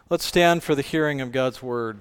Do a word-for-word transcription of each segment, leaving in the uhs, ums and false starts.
Let's stand for the hearing of God's word.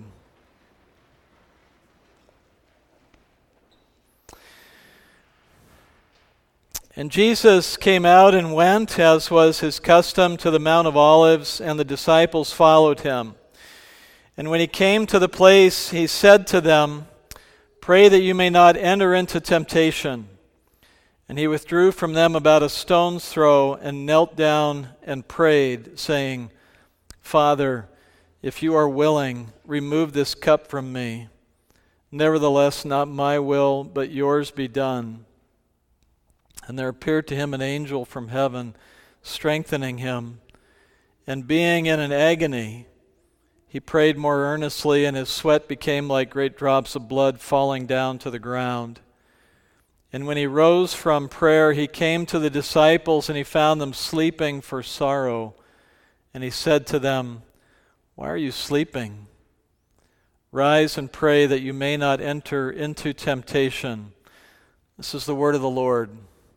And Jesus came out and went, as was his custom, to the Mount of Olives, and the disciples followed him. And when he came to the place, he said to them, "Pray that you may not enter into temptation." And he withdrew from them about a stone's throw and knelt down and prayed, saying, "Father, if you are willing, remove this cup from me. Nevertheless, not my will, but yours be done." And there appeared to him an angel from heaven, strengthening him. And being in an agony, he prayed more earnestly, and his sweat became like great drops of blood falling down to the ground. And when he rose from prayer, he came to the disciples, and he found them sleeping for sorrow. And he said to them, "Why are you sleeping? Rise and pray that you may not enter into temptation." This is the word of the Lord.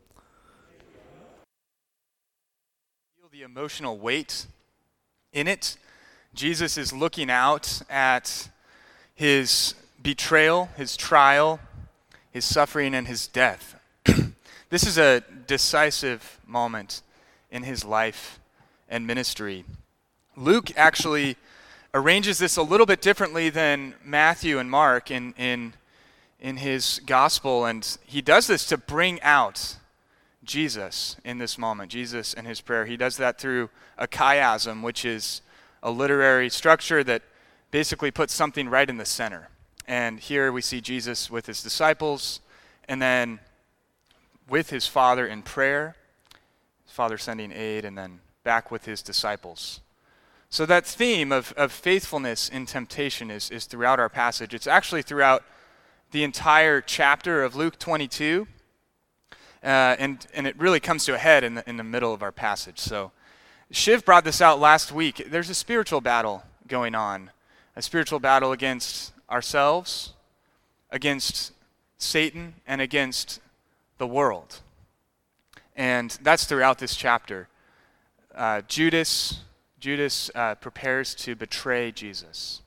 The emotional weight in it. Jesus is looking out at his betrayal, his trial, his suffering, and his death. This is a decisive moment in his life and ministry. Luke actually arranges this a little bit differently than Matthew and Mark in, in, in his gospel, and he does this to bring out Jesus in this moment, Jesus and his prayer. He does that through a chiasm, which is a literary structure that basically puts something right in the center. And here we see Jesus with his disciples, and then with his Father in prayer, his Father sending aid, and then back with his disciples. So that theme of, of faithfulness in temptation is, is throughout our passage. It's actually throughout the entire chapter of Luke twenty-two. Uh, and, and it really comes to a head in the, in the middle of our passage. So Shiv brought this out last week. There's a spiritual battle going on, a spiritual battle against ourselves, against Satan, and against the world. And that's throughout this chapter. Uh, Judas, Judas uh, prepares to betray Jesus.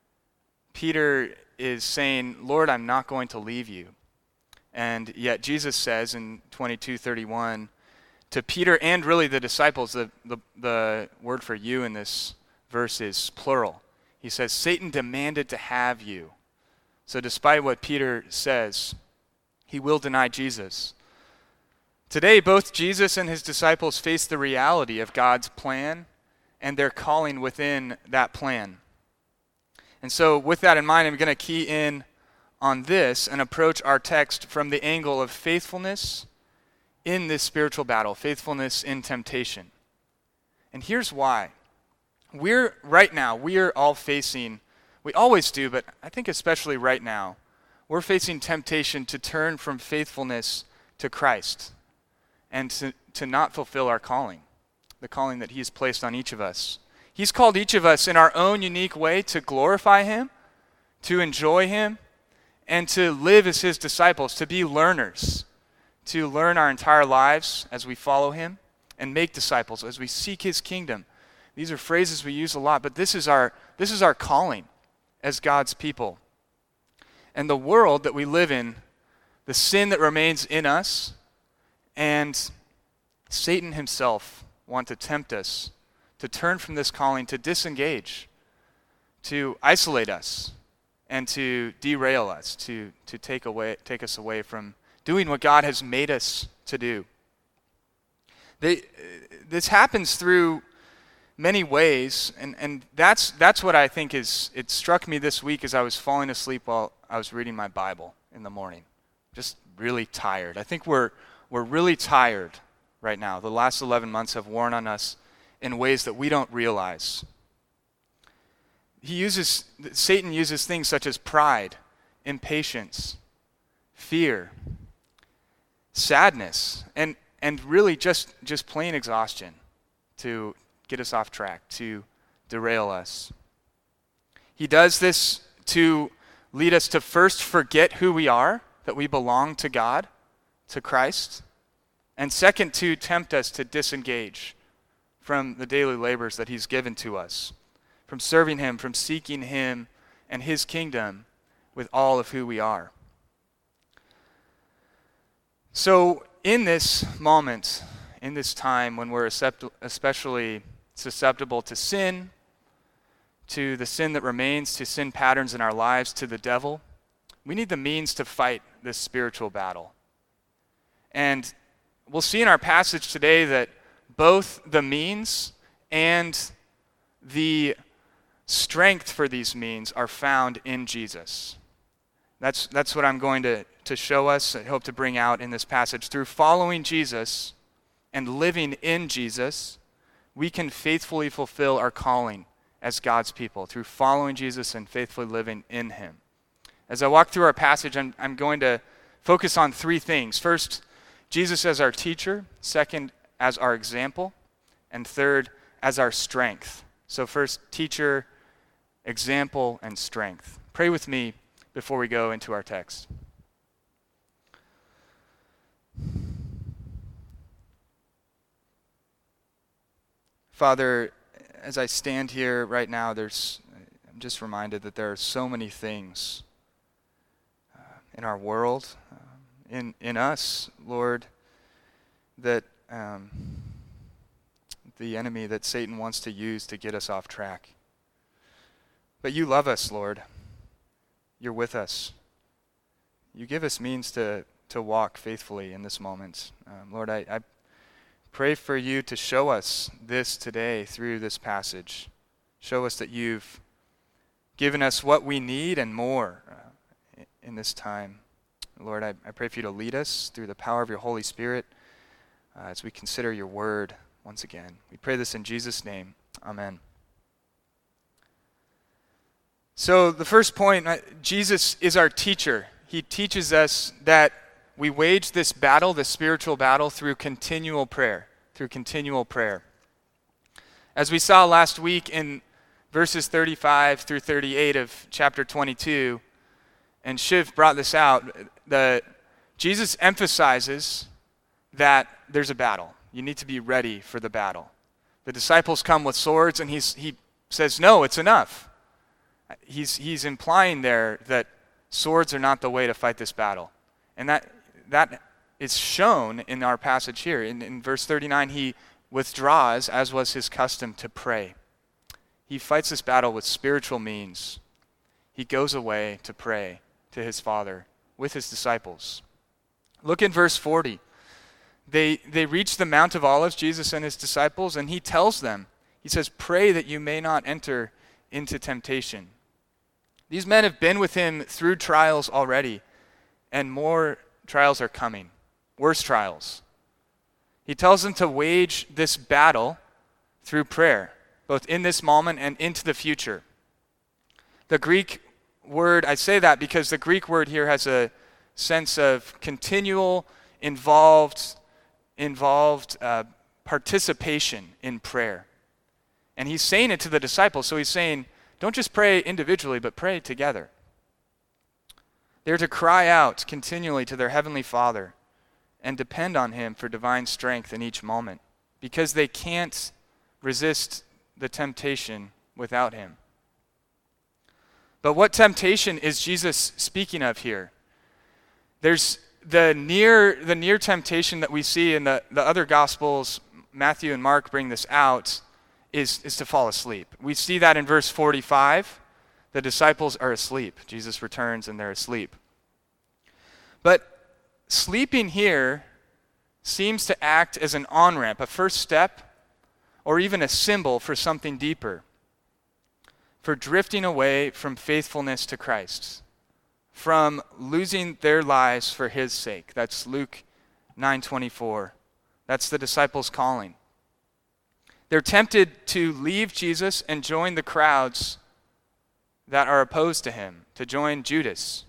Peter is saying, "Lord, I'm not going to leave you." And yet Jesus says in twenty-two thirty-one to Peter and really the disciples, the, the, the word for you in this verse is plural. He says, "Satan demanded to have you." So despite what Peter says, he will deny Jesus. Today, both Jesus and his disciples face the reality of God's plan and their calling within that plan. And so with that in mind, I'm going to key in on this and approach our text from the angle of faithfulness in this spiritual battle, faithfulness in temptation. And here's why. We're, right now, we are all facing, we always do, but I think especially right now, we're facing temptation to turn from faithfulness to Christ and to, to not fulfill our calling, the calling that he's placed on each of us. He's called each of us in our own unique way to glorify him, to enjoy him, and to live as his disciples, to be learners, to learn our entire lives as we follow him and make disciples as we seek his kingdom. These are phrases we use a lot, but this is our this is our calling as God's people. And the world that we live in, the sin that remains in us, and Satan himself want to tempt us to turn from this calling, to disengage, to isolate us, and to derail us, to, to take away, take us away from doing what God has made us to do. They, this happens through many ways, and, and that's that's what I think is, it struck me this week as I was falling asleep while I was reading my Bible in the morning. Just really tired. I think we're we're really tired right now. The last eleven months have worn on us in ways that we don't realize. He uses, Satan uses things such as pride, impatience, fear, sadness, and, and really just, just plain exhaustion to get us off track, to derail us. He does this to lead us to first forget who we are, that we belong to God, to Christ, and second, to tempt us to disengage from the daily labors that he's given to us. from serving him, from seeking him and his kingdom with all of who we are. So in this moment, in this time when we're especially susceptible to sin, to the sin that remains, to sin patterns in our lives, to the devil, we need the means to fight this spiritual battle. And we'll see in our passage today that both the means and the strength for these means are found in Jesus. That's, that's what I'm going to, to show us, I hope to bring out in this passage. Through following Jesus and living in Jesus, we can faithfully fulfill our calling as God's people, through following Jesus and faithfully living in him. As I walk through our passage, I'm, I'm going to focus on three things. First, Jesus as our teacher. Second, as our example. And third, as our strength. So first, teacher, example, and strength. Pray with me before we go into our text. Father, as I stand here right now, there's, I'm just reminded that there are so many things uh, in our world, uh, in in us, Lord, that um, the enemy, that Satan wants to use to get us off track. But you love us, Lord. You're with us. You give us means to, to walk faithfully in this moment. Um, Lord, I, I pray for you to show us this today through this passage. Show us that you've given us what we need and more uh, in this time. Lord, I, I pray for you to lead us through the power of your Holy Spirit uh, as we consider your word once again. We pray this in Jesus' name. Amen. So the first point, uh, Jesus is our teacher. He teaches us that we wage this battle, this spiritual battle, through continual prayer, through continual prayer. As we saw last week in verses thirty-five through thirty-eight of chapter twenty-two, and Shiv brought this out, the, Jesus emphasizes that there's a battle. You need to be ready for the battle. The disciples come with swords, and he's, he says, no, it's enough. He's, he's implying there that swords are not the way to fight this battle. And that that is shown in our passage here. In, in verse thirty-nine, he withdraws, as was his custom, to pray. He fights this battle with spiritual means. He goes away to pray to his Father with his disciples. Look in verse forty. They, they reach the Mount of Olives, Jesus and his disciples, and he tells them, he says, pray that you may not enter into temptation. These men have been with him through trials already, and more trials are coming, worse trials. He tells them to wage this battle through prayer, both in this moment and into the future. The Greek word, I say that because the Greek word here has a sense of continual, involved, involved uh, participation in prayer. And he's saying it to the disciples, so he's saying, don't just pray individually, but pray together. They're to cry out continually to their Heavenly Father and depend on him for divine strength in each moment, because they can't resist the temptation without him. But what temptation is Jesus speaking of here? There's the near the near temptation that we see in the, the other Gospels. Matthew and Mark bring this out, is, is to fall asleep. We see that in verse forty-five. The disciples are asleep. Jesus returns and they're asleep. But sleeping here seems to act as an on-ramp, a first step, or even a symbol for something deeper, for drifting away from faithfulness to Christ, from losing their lives for his sake. That's Luke nine twenty-four. That's the disciples' calling. They're tempted to leave Jesus and join the crowds that are opposed to him, to join Judas.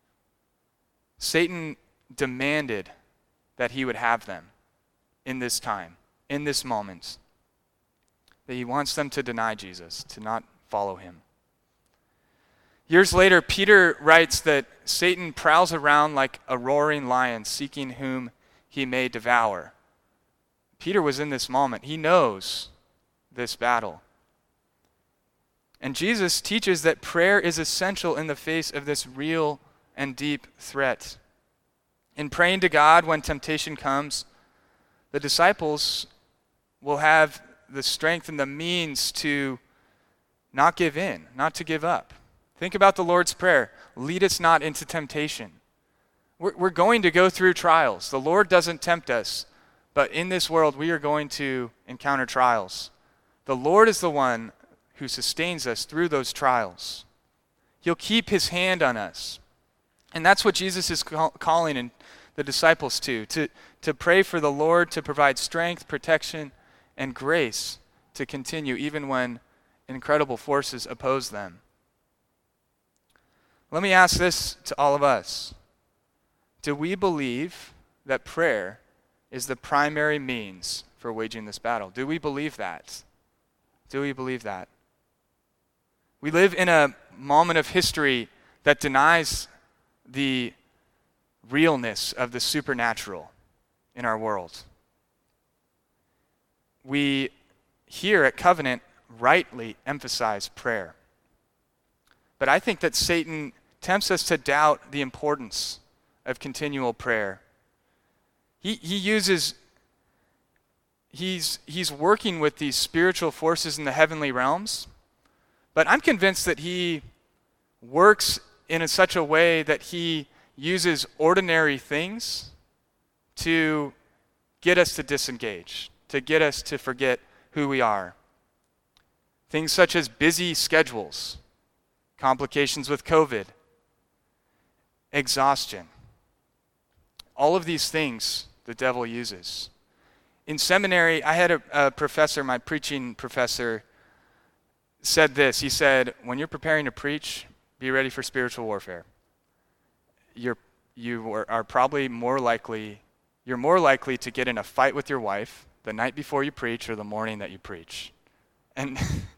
Satan demanded that he would have them in this time, in this moment. That he wants them to deny Jesus, to not follow him. Years later, Peter writes that Satan prowls around like a roaring lion, seeking whom he may devour. Peter was in this moment. He knows this battle. And Jesus teaches that prayer is essential in the face of this real and deep threat. In praying to God when temptation comes, the disciples will have the strength and the means to not give in, not to give up. Think about the Lord's Prayer. Lead us not into temptation. We're, we're going to go through trials. The Lord doesn't tempt us, but in this world we are going to encounter trials. The Lord is the one who sustains us through those trials. He'll keep his hand on us. And that's what Jesus is call, calling in the disciples to, to, to pray for the Lord to provide strength, protection, and grace to continue even when incredible forces oppose them. Let me ask this to all of us. Do we believe that prayer is the primary means for waging this battle? Do we believe that? Do we believe that? We live in a moment of history that denies the realness of the supernatural in our world. We here at Covenant rightly emphasize prayer. But I think that Satan tempts us to doubt the importance of continual prayer. He he uses he's he's working with these spiritual forces in the heavenly realms. But I'm convinced that he works in a such a way that he uses ordinary things to get us to disengage, to get us to forget who we are. Things such as busy schedules, complications with COVID, exhaustion. All of these things the devil uses. In seminary, I had a, a professor, my preaching professor, said this. He said, when you're preparing to preach, be ready for spiritual warfare. You're, you are, are probably more likely, you're more likely to get in a fight with your wife the night before you preach or the morning that you preach. And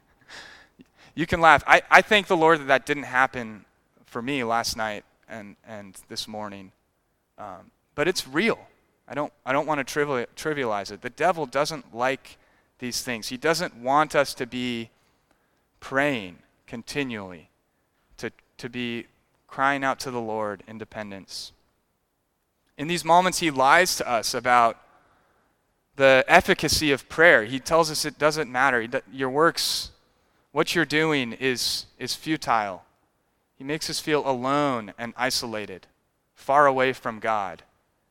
you can laugh. I, I thank the Lord that that didn't happen for me last night and, and this morning. Um, but it's real. I don't, I don't want to trivial, trivialize it. The devil doesn't like these things. He doesn't want us to be praying continually, to, to be crying out to the Lord in dependence. In these moments, he lies to us about the efficacy of prayer. He tells us it doesn't matter. Your works, what you're doing is, is futile. He makes us feel alone and isolated, far away from God.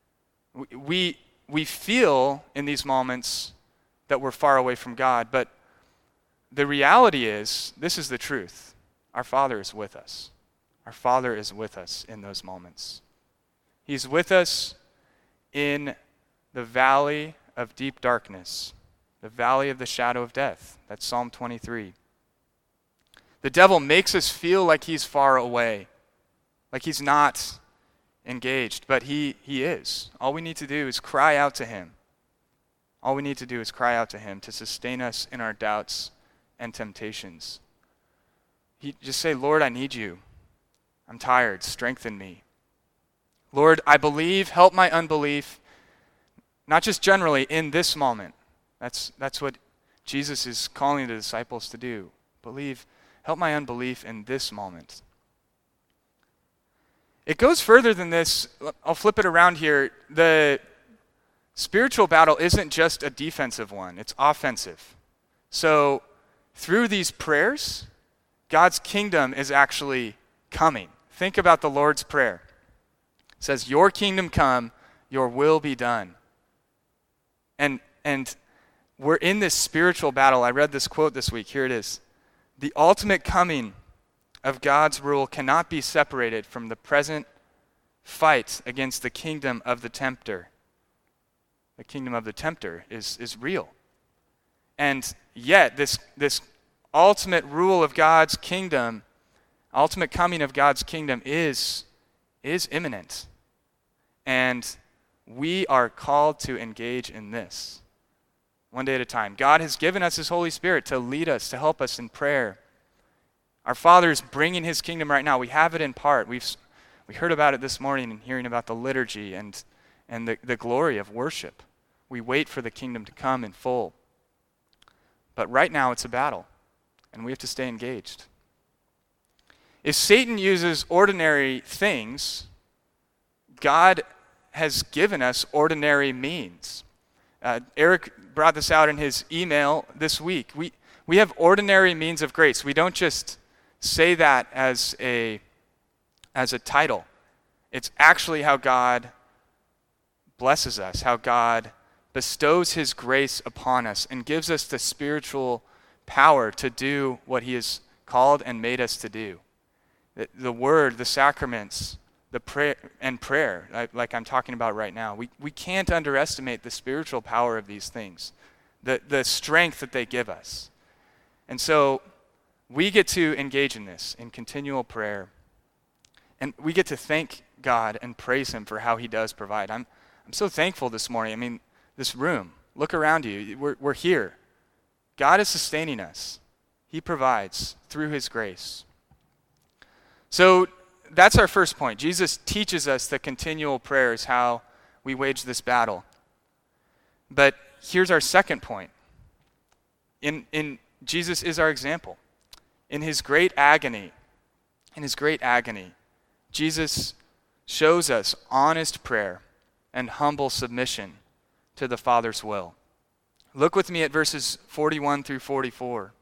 We, we feel in these moments that we're far away from God, but the reality is, this is the truth. Our Father is with us. Our Father is with us in those moments. He's with us in the valley of deep darkness, the valley of the shadow of death. That's Psalm twenty-three. The devil makes us feel like he's far away, like he's not engaged, but he, he is. All we need to do is cry out to him. All we need to do is cry out to him to sustain us in our doubts and temptations. He just say, Lord, I need you. I'm tired. Strengthen me. Lord, I believe. Help my unbelief. Not just generally in this moment. That's that's what Jesus is calling the disciples to do. Believe. Help my unbelief in this moment. It goes further than this. I'll flip it around here. The spiritual battle isn't just a defensive one. It's offensive. So through these prayers, God's kingdom is actually coming. Think about the Lord's Prayer. It says, your kingdom come, your will be done. And and we're in this spiritual battle. I read this quote this week. Here it is. The ultimate coming of God's rule cannot be separated from the present fight against the kingdom of the tempter. The kingdom of the tempter is, is real. And yet, this, this ultimate rule of God's kingdom, ultimate coming of God's kingdom is, is imminent. And we are called to engage in this one day at a time. God has given us his Holy Spirit to lead us, to help us in prayer. Our Father is bringing his kingdom right now. We have it in part. We've we heard about it this morning in hearing about the liturgy and, and the, the glory of worship. We wait for the kingdom to come in full. But right now it's a battle. and we have to stay engaged. If Satan uses ordinary things, God has given us ordinary means. Uh, Eric brought this out in his email this week. We we have ordinary means of grace. We don't just say that as a as a title. It's actually how God blesses us, how God bestows his grace upon us and gives us the spiritual power to do what he has called and made us to do. The, the word, the sacraments, the prayer and prayer, like, like I'm talking about right now. We we can't underestimate the spiritual power of these things, the the strength that they give us. And so we get to engage in this, in continual prayer. And we get to thank God and praise him for how he does provide. I'm I'm so thankful this morning. I mean, this room, look around you. We're we're here. God is sustaining us. He provides through his grace. So that's our first point. Jesus teaches us that continual prayer is how we wage this battle. But here's our second point. In in Jesus is our example. In his great agony, in his great agony, Jesus shows us honest prayer and humble submission to the Father's will. Look with me at verses forty-one through forty-four.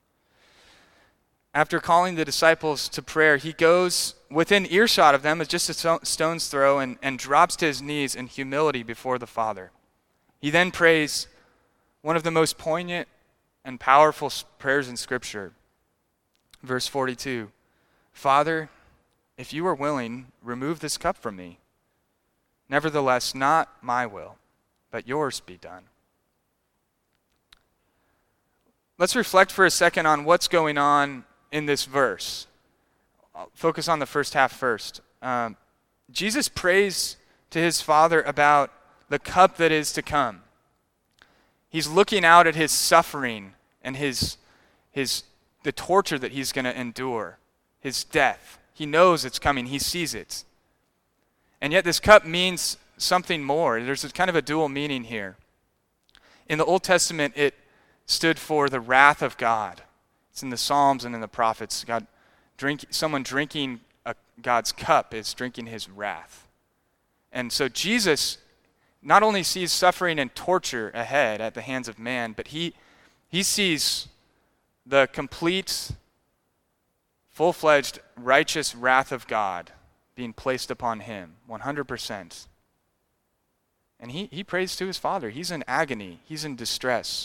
After calling the disciples to prayer, he goes within earshot of them, just a stone's throw, and, and drops to his knees in humility before the Father. He then prays one of the most poignant and powerful prayers in Scripture. Verse forty-two, Father, if you are willing, remove this cup from me. Nevertheless, not my will, but yours be done. Let's reflect for a second on what's going on in this verse. I'll focus on the first half first. Um, Jesus prays to his Father about the cup that is to come. He's looking out at his suffering and his his the torture that he's going to endure, his death. He knows it's coming. He sees it. And yet this cup means something more. There's a kind of a dual meaning here. In the Old Testament, it stood for the wrath of God. It's in the Psalms and in the prophets. God, drink, someone drinking a, God's cup is drinking his wrath. And so Jesus not only sees suffering and torture ahead at the hands of man, but he he sees the complete, full-fledged, righteous wrath of God being placed upon him, one hundred percent. And he, he prays to his Father. He's in agony. He's in distress.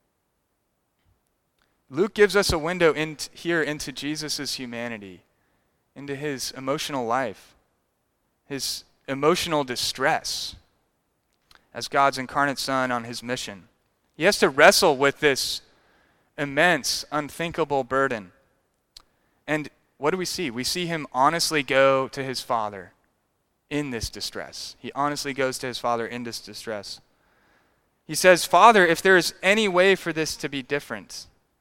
Luke gives us a window in here into Jesus' humanity, into his emotional life, his emotional distress as God's incarnate Son on his mission. He has to wrestle with this immense, unthinkable burden. And what do we see? We see him honestly go to his Father in this distress. He honestly goes to his Father in this distress. He says, Father, if there is any way for this to be different.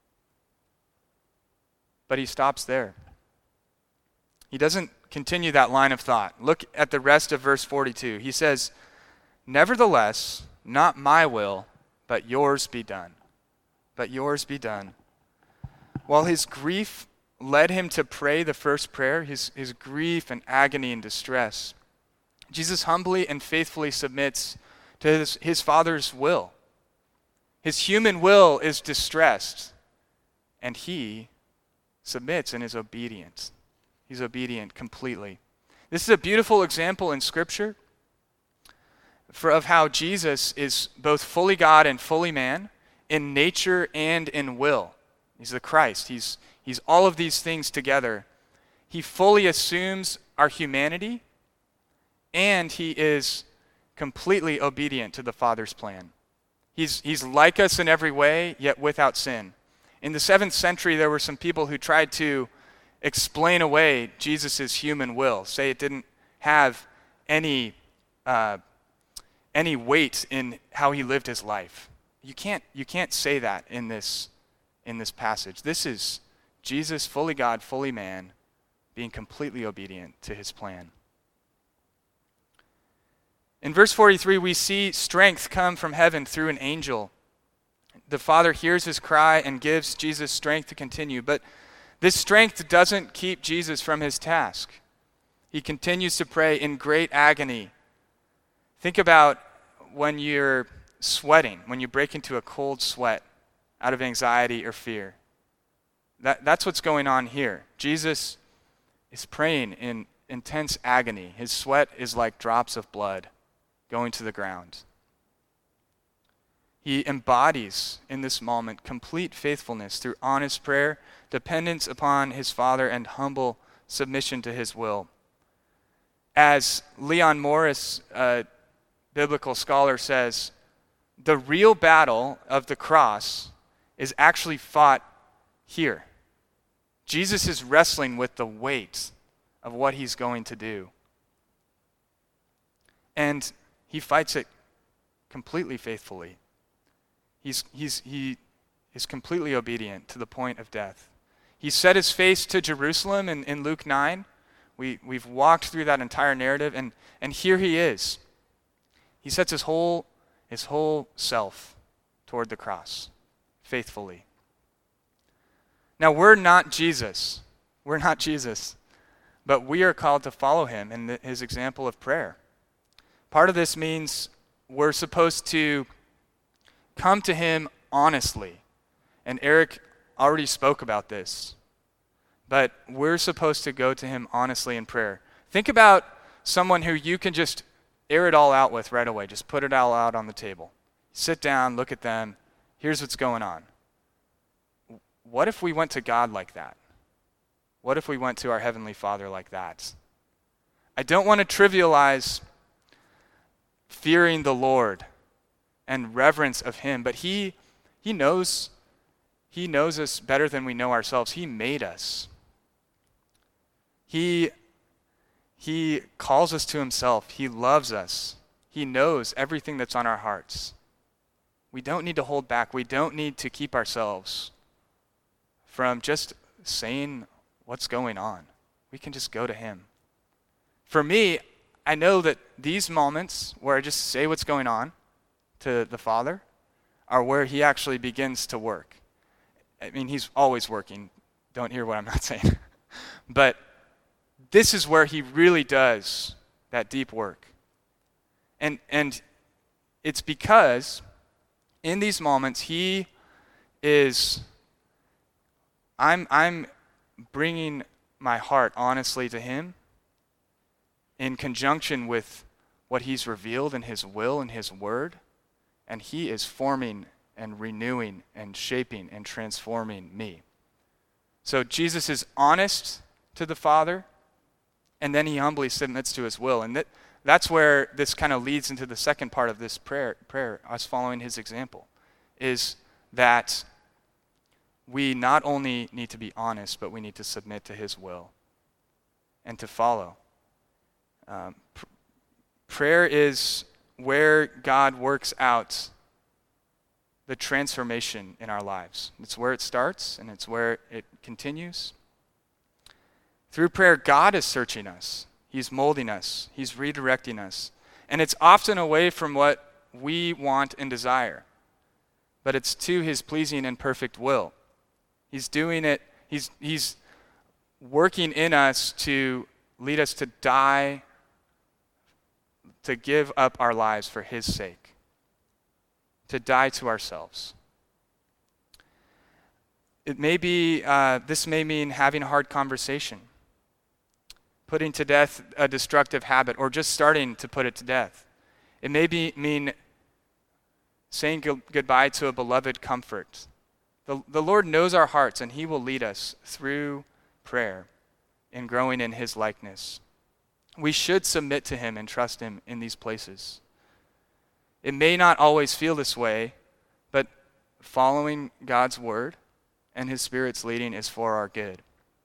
But he stops there. He doesn't continue that line of thought. Look at the rest of verse forty-two. He says, Nevertheless, not my will, but yours be done. But yours be done. While his grief led him to pray the first prayer, his, his grief and agony and distress, Jesus humbly and faithfully submits to his, his Father's will. His human will is distressed, and he submits and is obedient. He's obedient completely. This is a beautiful example in Scripture for of how Jesus is both fully God and fully man, in nature and in will. He's the Christ. He's, he's all of these things together. He fully assumes our humanity, and he is completely obedient to the Father's plan. He's, he's like us in every way, yet without sin. In the seventh century, there were some people who tried to explain away Jesus' human will, say it didn't have any, uh, any weight in how he lived his life. You can't, you can't say that in this, in this passage. This is Jesus, fully God, fully man, being completely obedient to his plan. In verse forty-three, we see strength come from heaven through an angel. The Father hears his cry and gives Jesus strength to continue. But this strength doesn't keep Jesus from his task. He continues to pray in great agony. Think about when you're sweating, when you break into a cold sweat out of anxiety or fear. That, that's what's going on here. Jesus is praying in intense agony. His sweat is like drops of blood going to the ground. He embodies in this moment complete faithfulness through honest prayer, dependence upon his Father, and humble submission to his will. As Leon Morris, a biblical scholar, says, the real battle of the cross is actually fought here. Jesus is wrestling with the weight of what he's going to do. And he fights it completely faithfully. He's, he's, he is completely obedient to the point of death. He set his face to Jerusalem in, in Luke nine. We, we've walked through that entire narrative, and, and here he is. He sets his whole, his whole self toward the cross, faithfully. Now, we're not Jesus. We're not Jesus. But we are called to follow him in the, his example of prayer. Part of this means we're supposed to come to him honestly. And Eric already spoke about this. But we're supposed to go to him honestly in prayer. Think about someone who you can just air it all out with right away. Just put it all out on the table. Sit down, look at them. Here's what's going on. What if we went to God like that? What if we went to our Heavenly Father like that? I don't want to trivialize fearing the Lord and reverence of him, but he he knows he knows us better than we know ourselves. He made us. He he calls us to himself. He loves us. He knows everything that's on our hearts. We don't need to hold back. We don't need to keep ourselves from just saying what's going on. We can just go to him. For me, I know that these moments where I just say what's going on to the Father are where he actually begins to work. I mean, he's always working. Don't hear what I'm not saying. But this is where he really does that deep work. And and it's because in these moments he is I'm I'm bringing my heart honestly to him in conjunction with what he's revealed in his will and his word, and he is forming and renewing and shaping and transforming me. So Jesus is honest to the Father, and then he humbly submits to his will. And that, that's where this kind of leads into the second part of this prayer, prayer, us following his example, is that we not only need to be honest, but we need to submit to his will and to follow. Um, pr- prayer is where God works out the transformation in our lives. It's where it starts and it's where it continues. Through prayer, God is searching us. He's molding us. He's redirecting us. And it's often away from what we want and desire, but it's to his pleasing and perfect will. He's doing it, he's, he's working in us to lead us to die, to give up our lives for his sake, to die to ourselves. It may be, uh, this may mean having a hard conversation, putting to death a destructive habit, or just starting to put it to death. It may be, mean saying go- goodbye to a beloved comfort. The, the Lord knows our hearts, and he will lead us through prayer in growing in his likeness. We should submit to him and trust him in these places. It may not always feel this way, but following God's word and his Spirit's leading is for our good.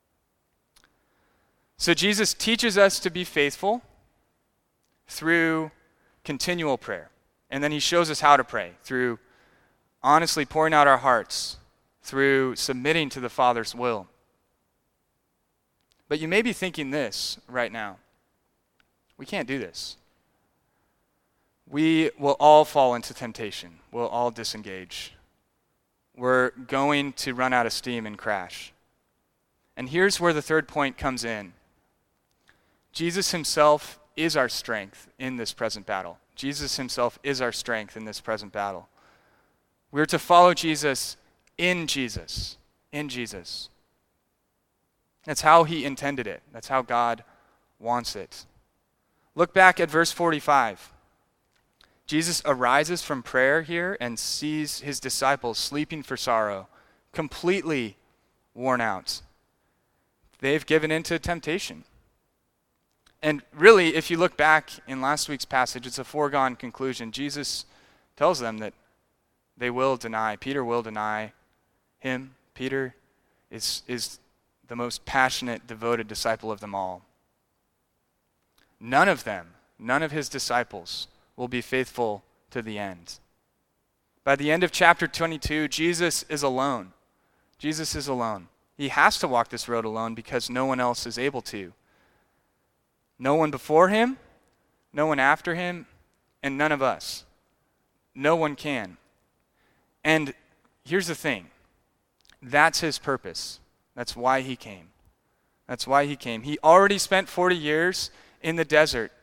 So Jesus teaches us to be faithful through continual prayer. And then he shows us how to pray through honestly pouring out our hearts, through submitting to the Father's will. But you may be thinking this right now. We can't do this. We will all fall into temptation. We'll all disengage. were going to run out of steam and crash. And here's where the third point comes in. Jesus himself is our strength in this present battle. Jesus himself is our strength in this present battle. We're to follow Jesus in Jesus. In Jesus. That's how he intended it. That's how God wants it. Look back at verse forty-five. Jesus arises from prayer here and sees his disciples sleeping for sorrow, completely worn out. They've given in to temptation. And really, if you look back in last week's passage, it's a foregone conclusion. Jesus tells them that they will deny. Peter will deny him. Peter is, is the most passionate, devoted disciple of them all. None of them, none of his disciples will be faithful to the end. By the end of chapter twenty-two, Jesus is alone. Jesus is alone. He has to walk this road alone because no one else is able to. No one before him, no one after him, and none of us. No one can. And here's the thing. That's his purpose. That's why he came. That's why he came. He already spent forty years in the desert,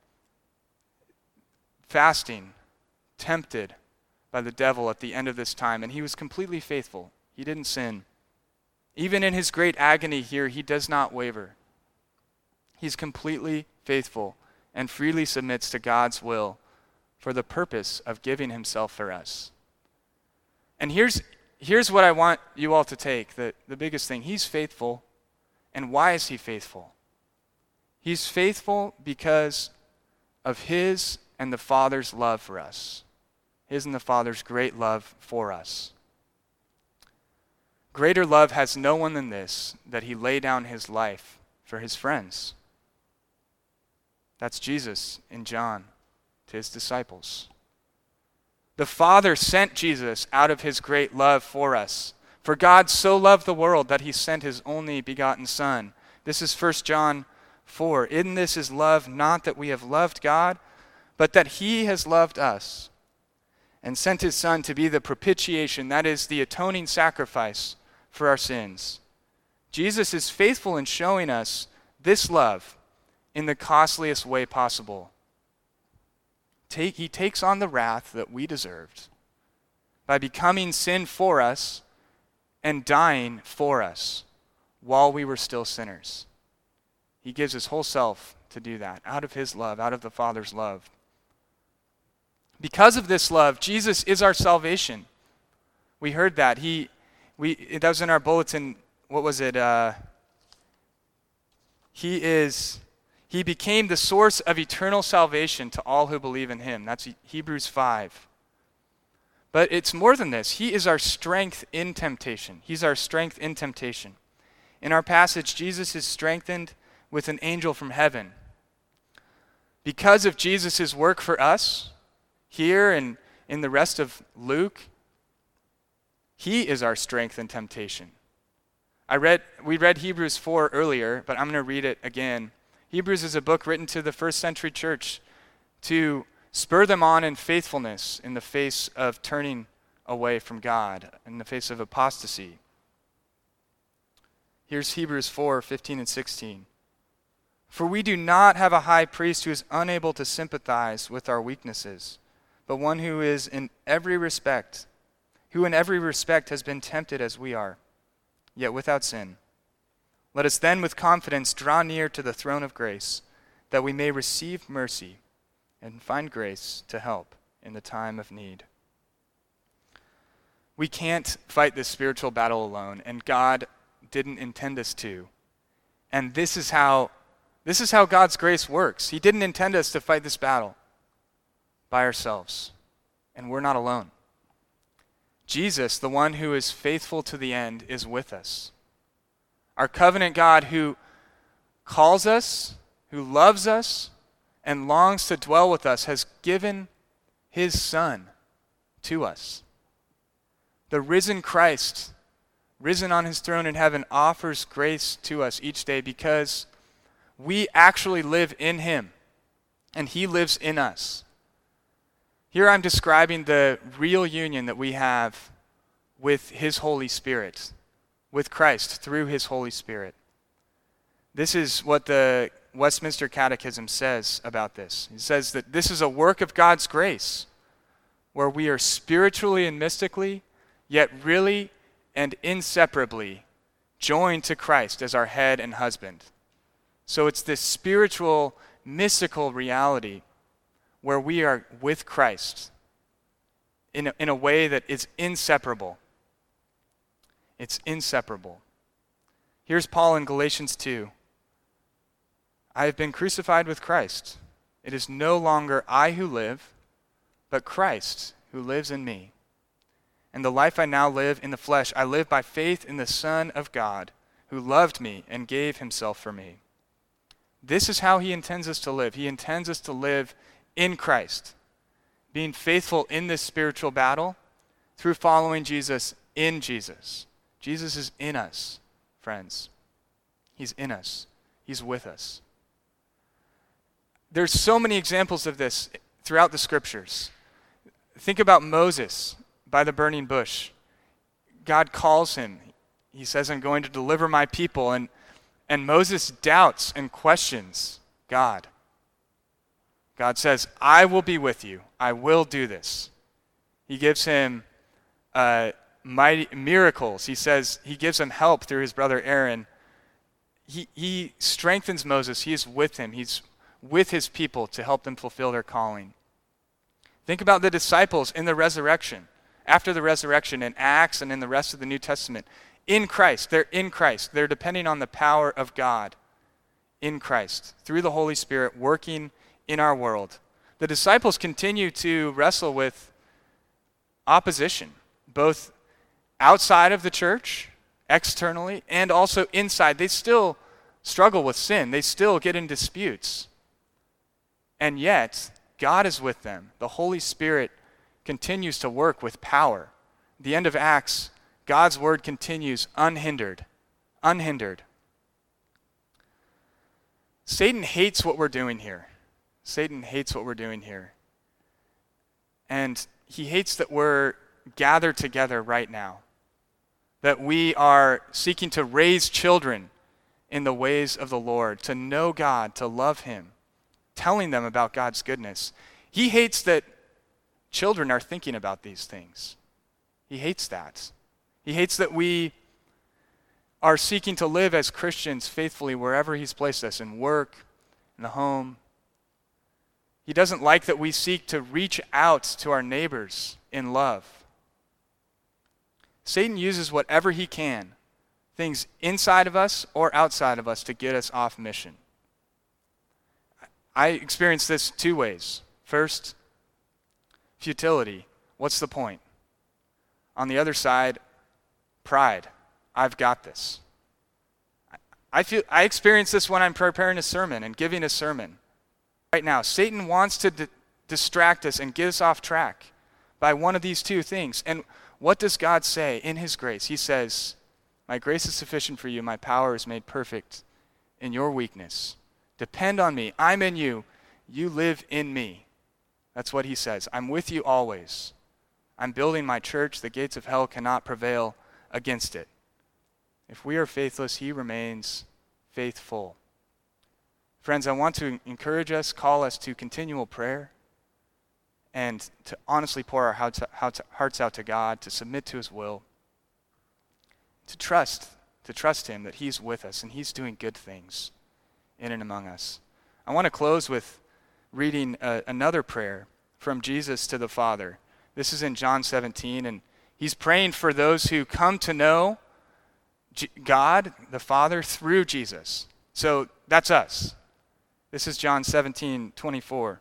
fasting, tempted by the devil at the end of this time, and he was completely faithful. He didn't sin. Even in his great agony here, he does not waver. He's completely faithful and freely submits to God's will for the purpose of giving himself for us. And here's here's what I want you all to take, the, the biggest thing. He's faithful. And why is he faithful? He's faithful because of his and the Father's love for us. His and the Father's great love for us. Greater love has no one than this, that he lay down his life for his friends. That's Jesus in John to his disciples. The Father sent Jesus out of his great love for us. For God so loved the world that he sent his only begotten Son. This is First John four. In this is love, not that we have loved God, but that he has loved us and sent his Son to be the propitiation, that is, the atoning sacrifice for our sins. Jesus is faithful in showing us this love in the costliest way possible. Take, he takes on the wrath that we deserved by becoming sin for us and dying for us while we were still sinners. He gives his whole self to do that, out of his love, out of the Father's love. Because of this love, Jesus is our salvation. We heard that. He, we that was in our bulletin. What was it? Uh, he is. He became the source of eternal salvation to all who believe in him. That's Hebrews five. But it's more than this. He is our strength in temptation. He's our strength in temptation. In our passage, Jesus is strengthened with an angel from heaven. Because of Jesus' work for us, here and in the rest of Luke, he is our strength in temptation. I read, we read Hebrews four earlier, but I'm going to read it again. Hebrews is a book written to the first century church to spur them on in faithfulness in the face of turning away from God, in the face of apostasy. Here's Hebrews four, fifteen and sixteen. For we do not have a high priest who is unable to sympathize with our weaknesses, but one who is in every respect, who in every respect has been tempted as we are, yet without sin. Let us then with confidence draw near to the throne of grace, that we may receive mercy and find grace to help in the time of need. We can't fight this spiritual battle alone, and God didn't intend us to. And this is how this is how God's grace works. He didn't intend us to fight this battle by ourselves, and we're not alone. Jesus, the one who is faithful to the end, is with us. Our covenant God who calls us, who loves us, and longs to dwell with us has given his Son to us. The risen Christ, risen on his throne in heaven, offers grace to us each day because we actually live in him, and he lives in us. Here I'm describing the real union that we have with his Holy Spirit, with Christ through his Holy Spirit. This is what the Westminster Catechism says about this. It says that this is a work of God's grace, where we are spiritually and mystically, yet really and inseparably joined to Christ as our head and husband. So it's this spiritual, mystical reality where we are with Christ in a, in a way that is inseparable. It's inseparable. Here's Paul in Galatians two. I have been crucified with Christ. It is no longer I who live, but Christ who lives in me. And the life I now live in the flesh, I live by faith in the Son of God, who loved me and gave himself for me. This is how he intends us to live. He intends us to live in Christ, being faithful in this spiritual battle through following Jesus in Jesus. Jesus is in us, friends. He's in us. He's with us. There's so many examples of this throughout the scriptures. Think about Moses by the burning bush. God calls him. He says, I'm going to deliver my people. And, and Moses doubts and questions God. God says, I will be with you. I will do this. He gives him uh, mighty miracles. He says, he gives him help through his brother Aaron. He, he strengthens Moses. He is with him. He's with his people to help them fulfill their calling. Think about the disciples in the resurrection. After the resurrection in Acts and in the rest of the New Testament. In Christ. They're in Christ. They're depending on the power of God in Christ through the Holy Spirit working in our world. The disciples continue to wrestle with opposition, both outside of the church, externally, and also inside. They still struggle with sin. They still get in disputes. And yet, God is with them. The Holy Spirit continues to work with power. At the end of Acts, God's word continues unhindered. Unhindered. Satan hates what we're doing here. Satan hates what we're doing here. And he hates that we're gathered together right now. That we are seeking to raise children in the ways of the Lord, to know God, to love him, telling them about God's goodness. He hates that children are thinking about these things. He hates that. He hates that we are seeking to live as Christians faithfully wherever he's placed us, in work, in the home. He doesn't like that we seek to reach out to our neighbors in love. Satan uses whatever he can, things inside of us or outside of us, to get us off mission. I experience this two ways. First, futility. What's the point? On the other side, pride. I've got this. I feel I experience this when I'm preparing a sermon and giving a sermon. Right now, Satan wants to d- distract us and get us off track by one of these two things. And what does God say in his grace? He says, my grace is sufficient for you. My power is made perfect in your weakness. Depend on me. I'm in you. You live in me. That's what he says. I'm with you always. I'm building my church. The gates of hell cannot prevail against it. If we are faithless, he remains faithful. Friends, I want to encourage us, call us to continual prayer and to honestly pour our hearts out to God, to submit to his will, to trust, to trust him that he's with us and he's doing good things in and among us. I want to close with reading uh, another prayer from Jesus to the Father. This is in John seventeen, and he's praying for those who come to know G- God, the Father, through Jesus. So that's us. This is John seventeen twenty-four.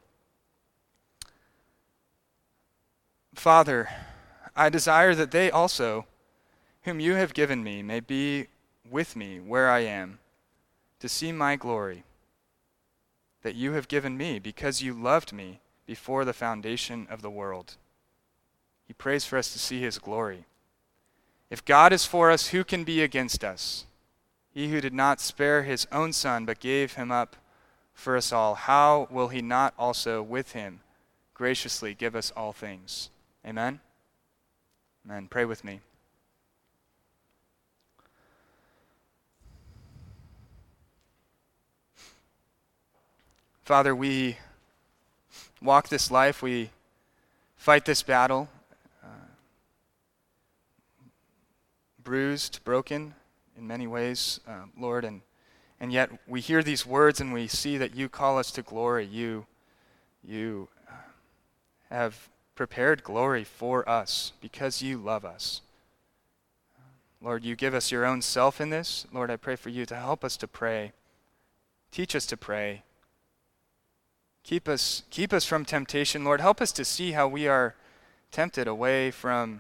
Father, I desire that they also, whom you have given me, may be with me where I am, to see my glory that you have given me, because you loved me before the foundation of the world. He prays for us to see his glory. If God is for us, who can be against us? He who did not spare his own son, but gave him up for us all, how will he not also with him graciously give us all things? Amen? Amen. Pray with me. Father, we walk this life, we fight this battle, uh, bruised, broken in many ways, uh, Lord, and and yet we hear these words and we see that you call us to glory. You, you uh, have prepared glory for us because you love us. Lord, you give us your own self in this. Lord, I pray for you to help us to pray. Teach us to pray. Keep us, keep us from temptation. Lord, help us to see how we are tempted away from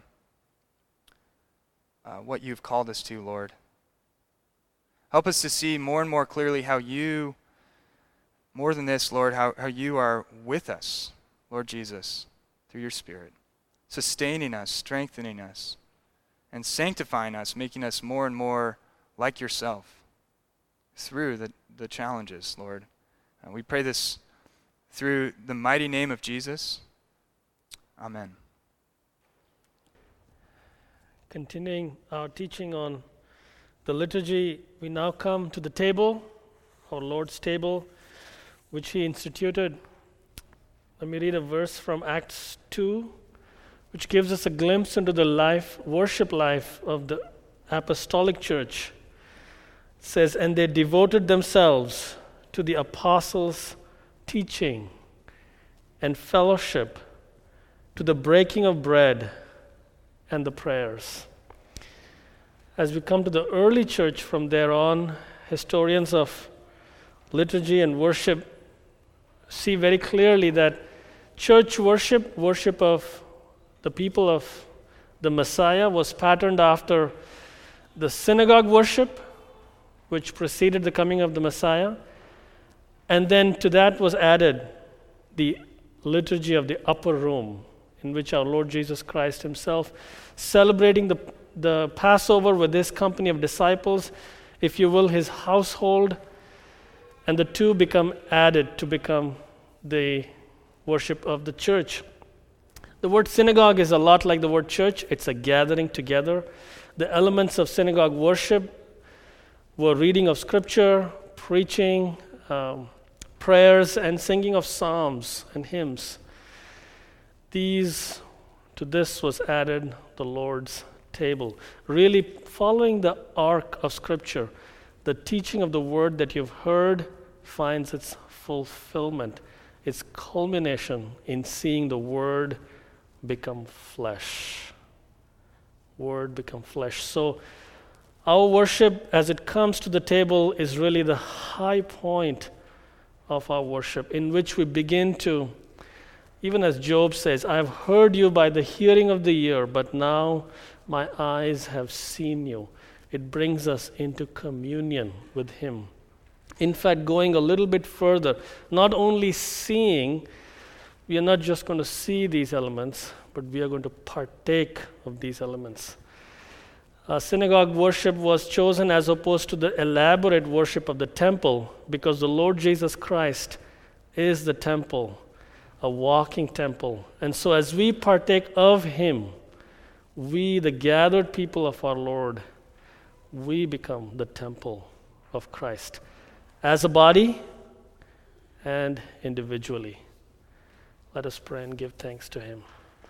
uh, what you've called us to, Lord. Help us to see more and more clearly how you, more than this, Lord, how, how you are with us, Lord Jesus, through your Spirit, sustaining us, strengthening us, and sanctifying us, making us more and more like yourself through the, the challenges, Lord. Uh, we pray this through the mighty name of Jesus. Amen. Continuing our teaching on the liturgy, we now come to the table, our Lord's table, which he instituted. Let me read a verse from Acts two, which gives us a glimpse into the life, worship life of the apostolic church. It says, and they devoted themselves to the apostles' teaching and fellowship, to the breaking of bread and the prayers. As we come to the early church from there on, historians of liturgy and worship see very clearly that church worship, worship of the people of the Messiah, was patterned after the synagogue worship, which preceded the coming of the Messiah. And then to that was added the liturgy of the upper room, in which our Lord Jesus Christ himself, celebrating the, the Passover with this company of disciples, if you will, his household, and the two become added to become the worship of the church. The word synagogue is a lot like the word church. It's a gathering together. The elements of synagogue worship were reading of scripture, preaching, um, prayers, and singing of psalms and hymns. These, to this was added the Lord's table. Really following the arc of scripture, the teaching of the word that you've heard finds its fulfillment, its culmination in seeing the word become flesh. Word become flesh. So our worship as it comes to the table is really the high point of our worship, in which we begin to, even as Job says, I have heard you by the hearing of the ear, but now my eyes have seen you. It brings us into communion with him. In fact, going a little bit further, not only seeing, we are not just going to see these elements, but we are going to partake of these elements. Uh, synagogue worship was chosen as opposed to the elaborate worship of the temple, because the Lord Jesus Christ is the temple, a walking temple. And so as we partake of him, we, the gathered people of our Lord, we become the temple of Christ, as a body and individually. Let us pray and give thanks to him.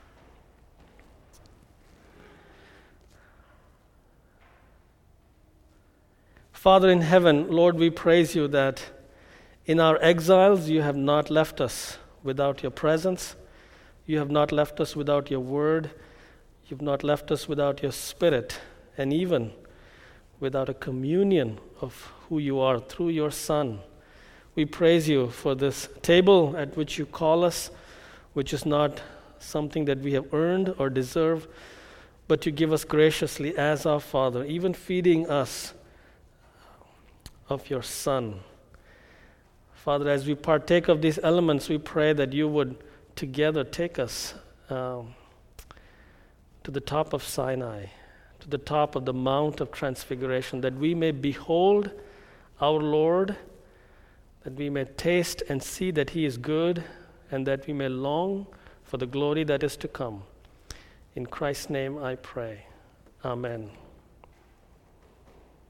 Father in heaven, Lord, we praise you that in our exiles you have not left us without your presence. You have not left us without your word. You've not left us without your spirit, and even without a communion of who you are through your Son. We praise you for this table at which you call us, which is not something that we have earned or deserve, but you give us graciously as our Father, even feeding us of your Son. Father, as we partake of these elements, we pray that you would together take us um, to the top of Sinai, to the top of the Mount of Transfiguration, that we may behold our Lord, that we may taste and see that he is good, and that we may long for the glory that is to come. In Christ's name I pray. Amen.